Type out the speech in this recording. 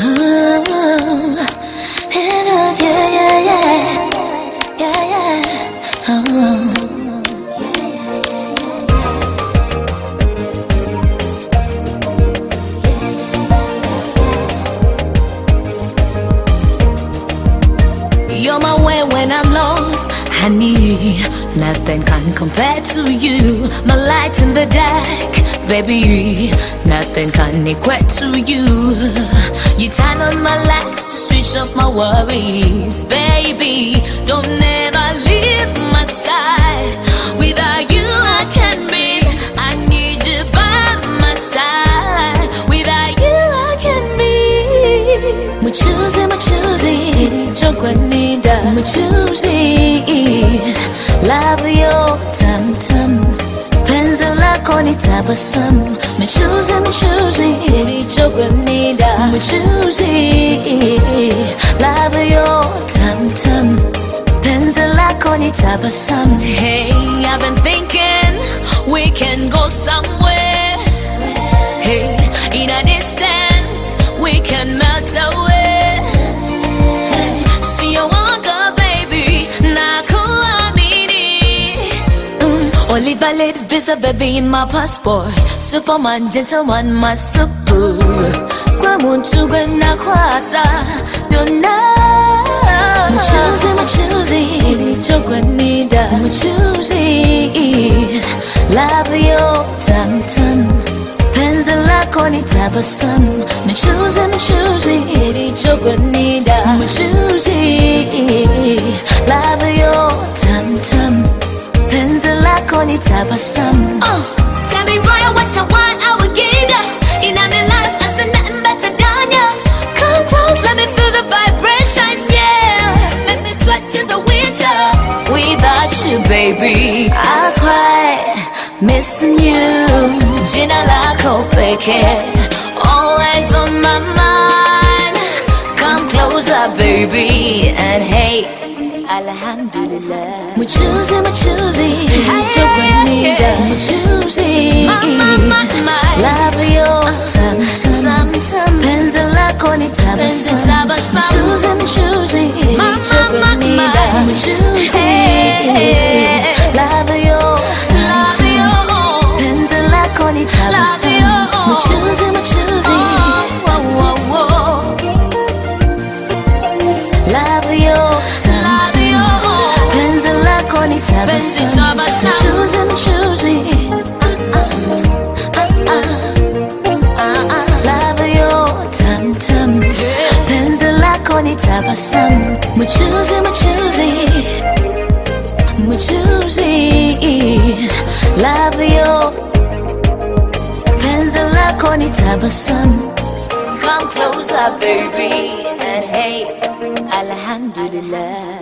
You're my way when I'm lost, honey. Nothing can compare to you. My light in the dark, baby. Nothing can equate to you. You turn on my lights to switch off my worries, baby. Don't ever leave my side. Without you I can't breathe. I need you by my side. Without you I can't breathe. I'm choosing, I'm choosing. Love your tam-tam. Penzi lako ni tabasamu. I'm choosing. I'm choosing. Love your tam-tam. Penzi lako ni tabasamu. Hey, I've been thinking we can go somewhere. Hey, in a distance we can melt away. See you walk up, baby. Only valid visa, baby, in my passport. Superman, gentleman, my super. Kwa muntu gwena kwasa, yona. I'm choosing. I'm choosing. Love your tam-tam. Penzi lako ni tabasamu. I'm choosing. I'm choosing. Love your tam-tam. Penzi lako ni tabasamu. Tell me boy what you want, I will give ya. In my life, I said nothing better than ya. Come close, let me feel the vibration, yeah. Make me sweat till the winter. Without you, baby, I cry, missing you. Jina lako pekee, always on my mind. Come closer, baby, and hey, Alhamdulillah. I'm choosing. I'm choosing. Love your tam-tam. Penzi lako ni tabasamu. I'm choosing. I'm choosing. Love your tam-tam. Penzi lako ni tabasamu. I'm choosing. Love your tam-tam. Penzi lako ni tabasamu. I'm choosing. Love your tam-tam. Penzi lako ni tabasamu. I'm choosing. Love your penzi lako ni tabasamu. Come closer, baby, and hey, Alhamdulillah.